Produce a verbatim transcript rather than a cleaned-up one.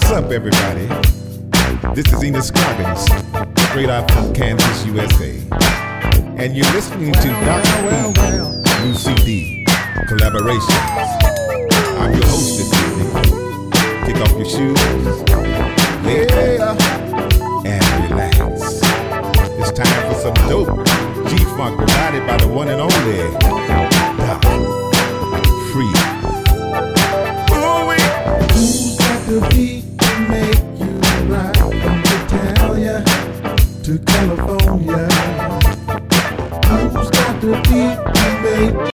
up, everybody? This is Enos Scoggins, straight out from Kansas, U S A. And you're listening to Doctor Well, well, New C D, Collaborations. I'm your host this evening. Take off your shoes, lay back, and relax. It's time for some dope G-Funk provided by the one and only Doc Free. Who's got the beat?